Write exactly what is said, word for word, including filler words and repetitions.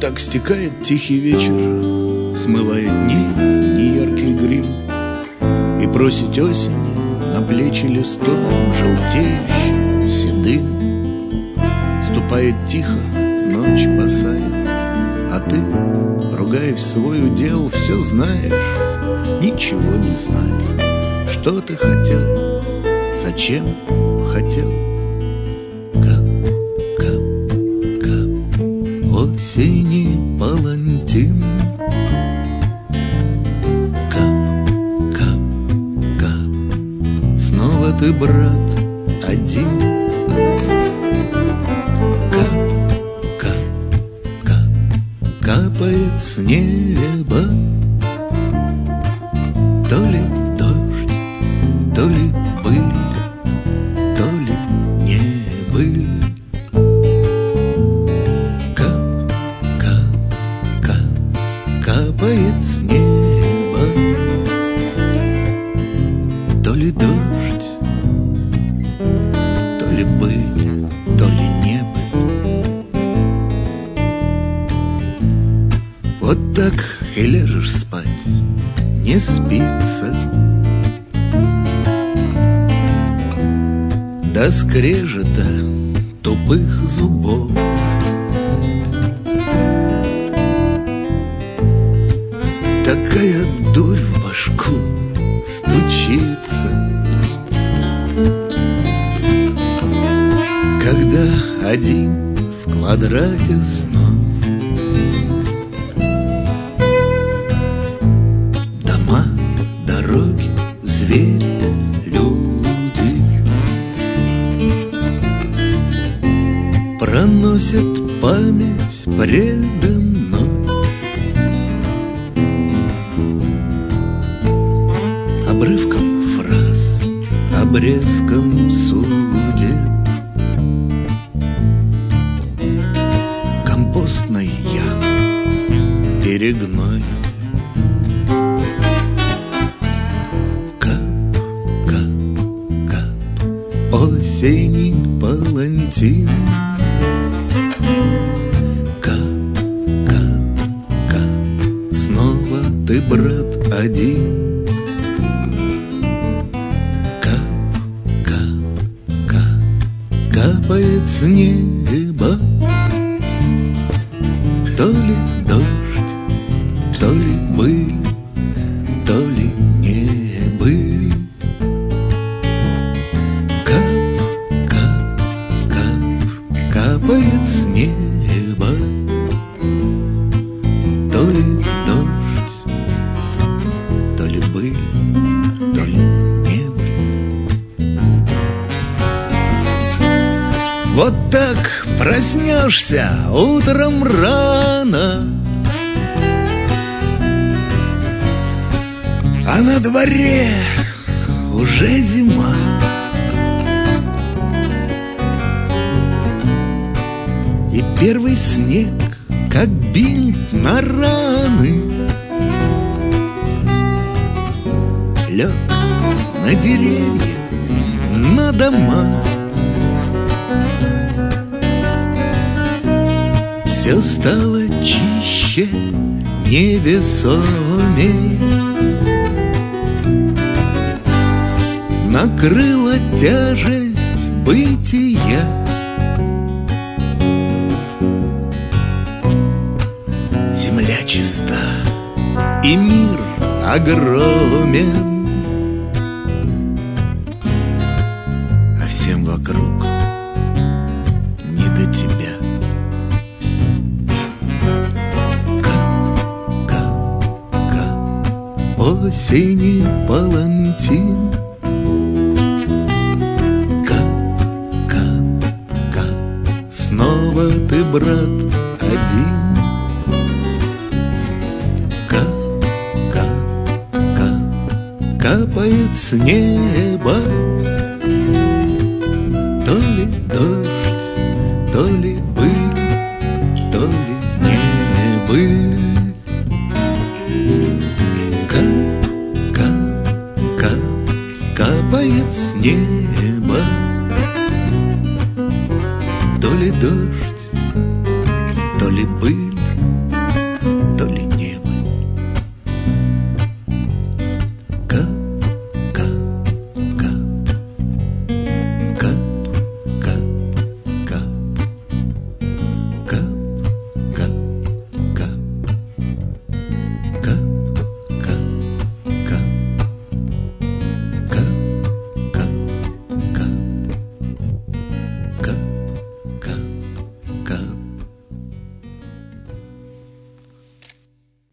как стекает тихий вечер, смывая дни неяркий грим, и бросить осени на плечи листом желтеющим, седым. Ступает тихо ночь босая, а ты, ругая в свой удел, все знаешь, ничего не знаешь. Что ты хотел, зачем хотел? Кап, кап, кап, осени палантин. Кап, кап, кап, снова ты, брат, один. Кап, кап, кап, капает с неба. То ли дождь, то ли пыль, то ли не быль. Кап, кап, кап, капает с неба. То ли дождь, то ли пыль, то ли не быль. Вот так и ляжешь спать, не спится. До скрежета тупых зубов. Такая дурь в башку стучится, когда один в квадрате снов. Дома, дороги, звери, люди проносят память предо мной. Обрывком фраз, обрезком судеб, компостной ямы перегной. Кап, кап, кап, осени палантин. Кап, кап, кап, снова ты, брат, один. Капает с неба. То ли дождь, то ли быль, то ли не быль. Кап, кап, кап, капает с неба. То ли дождь, то ли быль, то ли не быль. Вот так проснешься утром рано, а на дворе уже зима. И первый снег, как бинт на раны, лег на деревья, на дома. Все стало чище, невесомей. Накрыла тяжесть бытия. Земля чиста, и мир огромен, а всем вокруг не до тебя. Осени палантин. Кап, кап, кап, снова ты, брат, один. Кап, кап, кап, капает с неба. То ли дождь, то ли быль, то ли не быль. Капает с неба. То ли дождь,